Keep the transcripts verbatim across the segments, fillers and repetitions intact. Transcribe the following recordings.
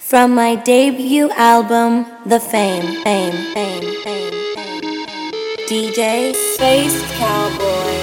From my debut album, The Fame, Fame, Fame, Fame, Fame. D J Space Cowboy.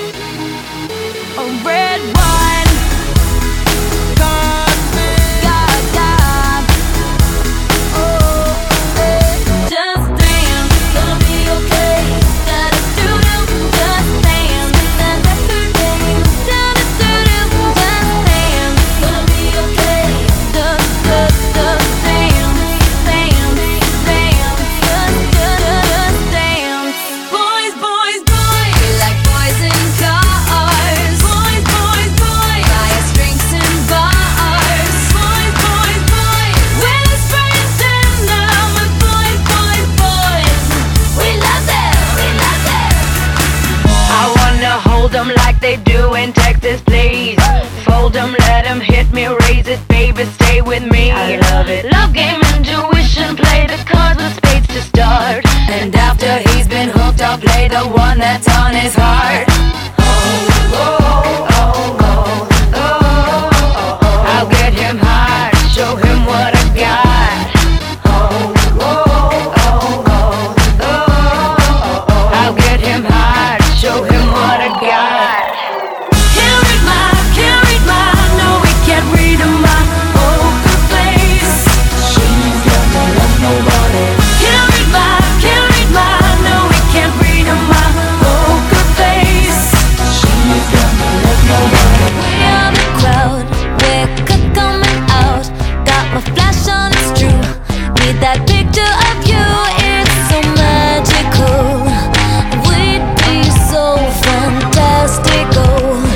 A red wine. God, God, God. Oh, hey. Just dance, gonna be okay. Gotta do do, just dance. That's the game. Gotta do do, just dance. Gonna be okay. Just, just, just dance, dance, dance. Just, just, just dance. Boys, boys, boys. We like boys in cars. Boys, boys, boys. Buy us drinks and bars. Boys, boys, boys. We're just friends and now we're boys, boys, boys. We love them, we love them. I wanna hold them like they do in Texas, please. Fold them, let them hit me, raise it, baby, stay with me. I love it. Love game, intuition, play the cards with spades to start. And after he's been hooked, I'll play the one that's on his heart. Oh, oh, oh, oh, oh, oh, oh. I'll get him hard, show him what I got. Oh, oh, oh, oh, oh, oh, oh. I'll get him hard, show him what I got. Can't read my, can't read my, no, we can't read my poker face. She's got no love, nobody. Can't read my, can't read my, no, we can't read my poker face. She's got no love, nobody. We are the crowd, we're good coming out. Got my flash on, it's true. Need that picture of you, it's so magical. We'd be so fantastical.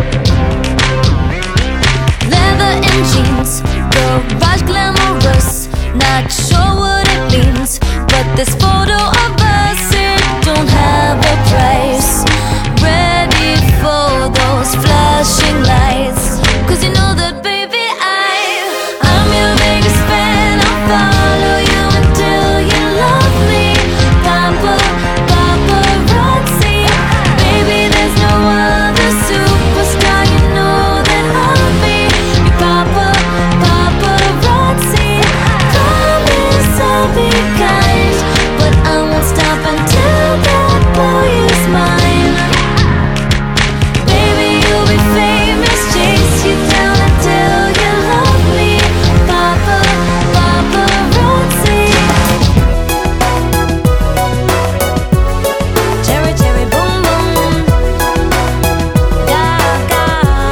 Leather and jeans, garage glamorous. Not sure what it means, but this photo of us, it don't have a price. Ready for those flashing lights, 'cause you know that baby I, I'm your biggest fan. I'll follow you until you love me. Papa, paparazzi, baby there's no other superstar. You know that I'll be your papa, paparazzi. Promise I'll be kind, but I won't stop until that boy is mine. Baby, you'll be famous, chase you down until you love me. Papa, paparazzi. Cherry, cherry, boom, boom. Gaga.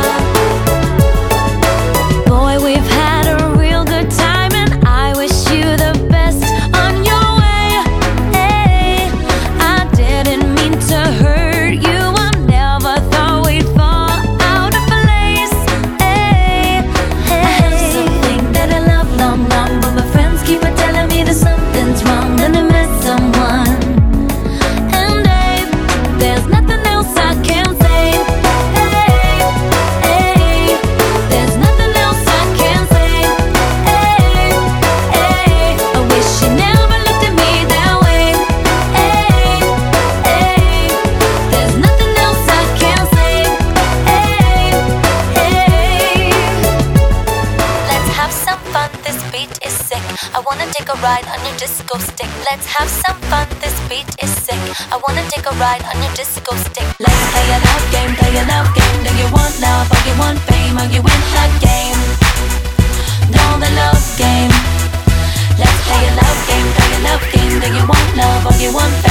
Boy, we've had a real good time, and I wish you the best on your way. Hey, I didn't mean to hurt you. I never thought we'd fall out of place. Hey, hey. I have something that I love long, long, but my friends keep on telling me that something's wrong, that I miss someone. And hey, there's nothing else I can say. Hey, hey, there's nothing else I can say. Hey, hey, I wish you never looked at me that way. Hey, hey, there's nothing else I can say. Hey, hey. Let's have some fun, this beat is sick. I wanna take a ride on your disco stick. Let's have some fun, this beat is sick. I wanna take a ride on your disco stick. Let's play a love game, play a love game. Do you want love or you want fame? Or you win the game? No, the love game. Let's play a love game, play a love game. Do you want love or you want fame?